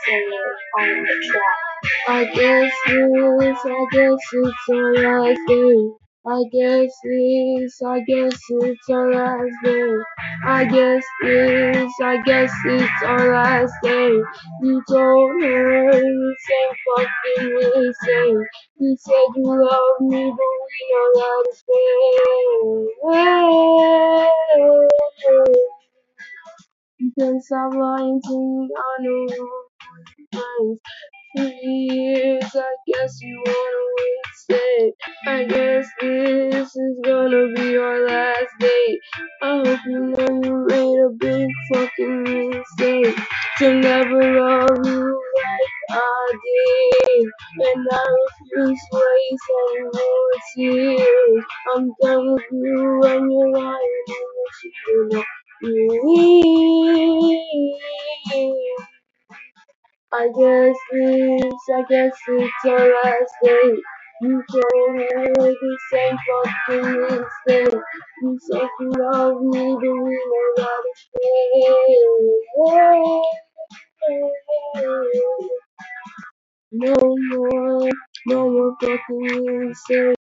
singing on the track. I guess it's our last day. I guess it's our last day. I guess it's our last day. You told her the same fucking way, saying you said you love me, but we know that it's fake. You can stop lying to me, I know you're friends. 3 years, I guess you wanna waste it. I guess this is gonna be our last day. I hope you know you made a big fucking mistake to never love you like I did. And I refuse to waste any more tears. I'm done with you and you're lying and you're cheating on me. I guess it's our last day. You told her the same fucking mistake. You said you love me, but we know that it's fake. No more fucking mistakes.